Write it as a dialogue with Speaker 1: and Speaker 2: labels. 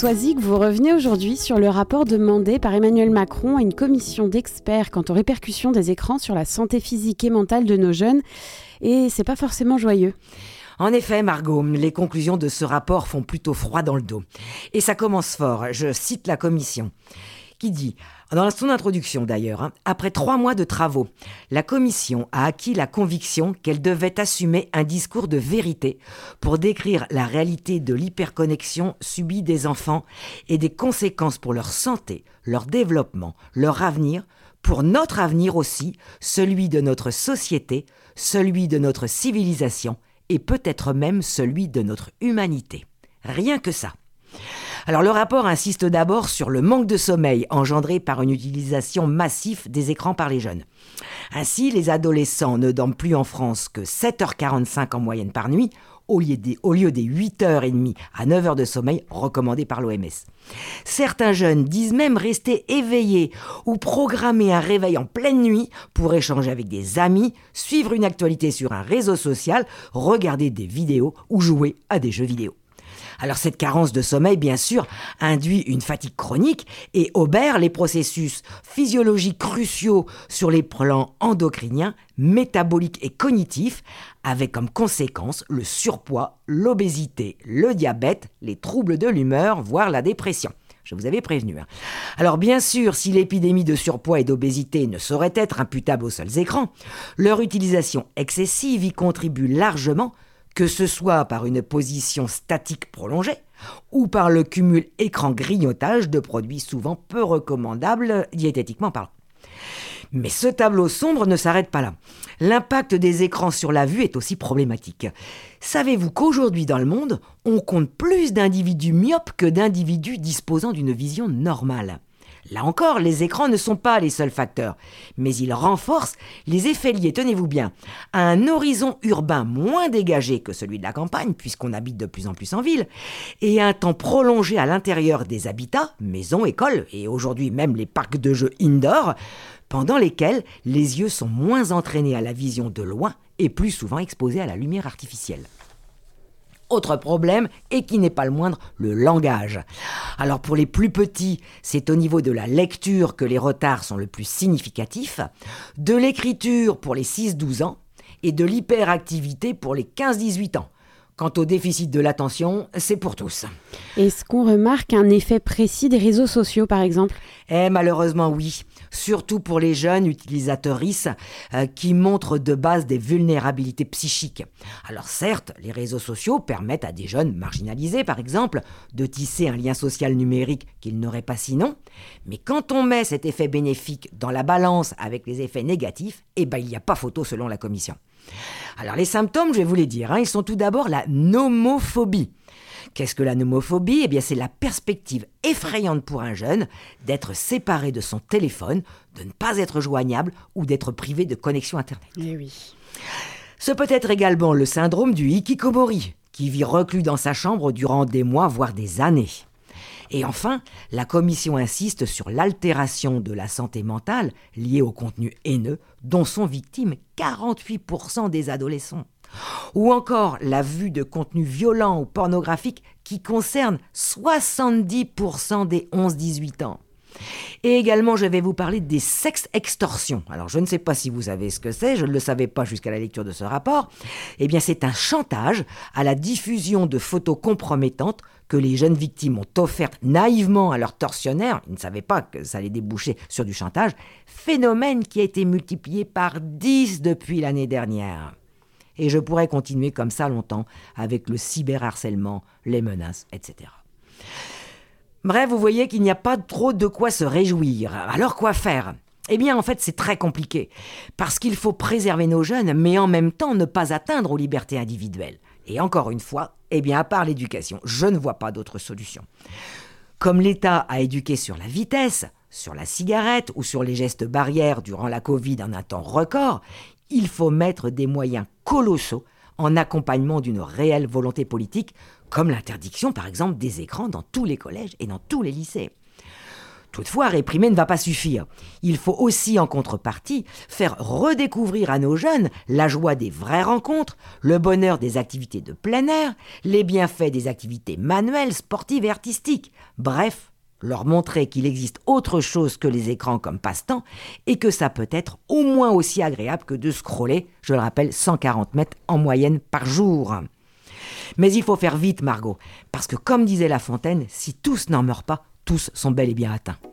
Speaker 1: Soisic, vous revenez aujourd'hui sur le rapport demandé par Emmanuel Macron à une commission d'experts quant aux répercussions des écrans sur la santé physique et mentale de nos jeunes. Et c'est pas forcément joyeux.
Speaker 2: En effet, Margot, les conclusions de ce rapport font plutôt froid dans le dos. Et ça commence fort, je cite la commission, qui dit, dans son introduction d'ailleurs, après 3 mois de travaux, la commission a acquis la conviction qu'elle devait assumer un discours de vérité pour décrire la réalité de l'hyperconnexion subie des enfants et des conséquences pour leur santé, leur développement, leur avenir, pour notre avenir aussi, celui de notre société, celui de notre civilisation et peut-être même celui de notre humanité. Rien que ça. Alors le rapport insiste d'abord sur le manque de sommeil engendré par une utilisation massive des écrans par les jeunes. Ainsi, les adolescents ne dorment plus en France que 7h45 en moyenne par nuit, au lieu des 8h30 à 9h de sommeil recommandés par l'OMS. Certains jeunes disent même rester éveillés ou programmer un réveil en pleine nuit pour échanger avec des amis, suivre une actualité sur un réseau social, regarder des vidéos ou jouer à des jeux vidéo. Alors cette carence de sommeil, bien sûr, induit une fatigue chronique et obère les processus physiologiques cruciaux sur les plans endocriniens, métaboliques et cognitifs, avec comme conséquence le surpoids, l'obésité, le diabète, les troubles de l'humeur, voire la dépression. Je vous avais prévenu. Alors bien sûr, si l'épidémie de surpoids et d'obésité ne saurait être imputable aux seuls écrans, leur utilisation excessive y contribue largement, que ce soit par une position statique prolongée ou par le cumul écran-grignotage de produits souvent peu recommandables diététiquement parlant. Mais ce tableau sombre ne s'arrête pas là. L'impact des écrans sur la vue est aussi problématique. Savez-vous qu'aujourd'hui dans le monde, on compte plus d'individus myopes que d'individus disposant d'une vision normale ? Là encore, les écrans ne sont pas les seuls facteurs, mais ils renforcent les effets liés, tenez-vous bien, à un horizon urbain moins dégagé que celui de la campagne, puisqu'on habite de plus en plus en ville, et un temps prolongé à l'intérieur des habitats, maisons, écoles, et aujourd'hui même les parcs de jeux indoor, pendant lesquels les yeux sont moins entraînés à la vision de loin et plus souvent exposés à la lumière artificielle. Autre problème, et qui n'est pas le moindre, le langage. Alors pour les plus petits, c'est au niveau de la lecture que les retards sont le plus significatifs, de l'écriture pour les 6-12 ans et de l'hyperactivité pour les 15-18 ans. Quant au déficit de l'attention, c'est pour tous.
Speaker 1: Est-ce qu'on remarque un effet précis des réseaux sociaux, par exemple ?
Speaker 2: Malheureusement, oui. Surtout pour les jeunes utilisateuristes qui montrent de base des vulnérabilités psychiques. Alors certes, les réseaux sociaux permettent à des jeunes marginalisés, par exemple, de tisser un lien social numérique qu'ils n'auraient pas sinon. Mais quand on met cet effet bénéfique dans la balance avec les effets négatifs, il n'y a pas photo selon la commission. Alors les symptômes, je vais vous les dire, ils sont tout d'abord la nomophobie. Qu'est-ce que la nomophobie ? C'est la perspective effrayante pour un jeune d'être séparé de son téléphone, de ne pas être joignable ou d'être privé de connexion Internet.
Speaker 1: Eh oui.
Speaker 2: Ce peut être également le syndrome du hikikomori, qui vit reclus dans sa chambre durant des mois, voire des années. Et enfin, la commission insiste sur l'altération de la santé mentale liée au contenu haineux dont sont victimes 48% des adolescents. Ou encore la vue de contenus violents ou pornographiques qui concernent 70% des 11-18 ans. Et également, je vais vous parler des sexextorsions. Alors, je ne sais pas si vous savez ce que c'est, je ne le savais pas jusqu'à la lecture de ce rapport. C'est un chantage à la diffusion de photos compromettantes que les jeunes victimes ont offertes naïvement à leurs tortionnaires. Ils ne savaient pas que ça allait déboucher sur du chantage. Phénomène qui a été multiplié par 10 depuis l'année dernière. Et je pourrais continuer comme ça longtemps avec le cyberharcèlement, les menaces, etc. Bref, vous voyez qu'il n'y a pas trop de quoi se réjouir. Alors quoi faire ? En fait, c'est très compliqué. Parce qu'il faut préserver nos jeunes, mais en même temps ne pas atteindre aux libertés individuelles. Et encore une fois, à part l'éducation, je ne vois pas d'autre solution. Comme l'État a éduqué sur la vitesse, sur la cigarette ou sur les gestes barrières durant la Covid en un temps record, il faut mettre des moyens colossaux en accompagnement d'une réelle volonté politique, comme l'interdiction par exemple des écrans dans tous les collèges et dans tous les lycées. Toutefois, réprimer ne va pas suffire. Il faut aussi, en contrepartie, faire redécouvrir à nos jeunes la joie des vraies rencontres, le bonheur des activités de plein air, les bienfaits des activités manuelles, sportives et artistiques. Bref, leur montrer qu'il existe autre chose que les écrans comme passe-temps et que ça peut être au moins aussi agréable que de scroller, je le rappelle, 140 mètres en moyenne par jour. Mais il faut faire vite, Margot, parce que comme disait La Fontaine, si tous n'en meurent pas, tous sont bel et bien atteints.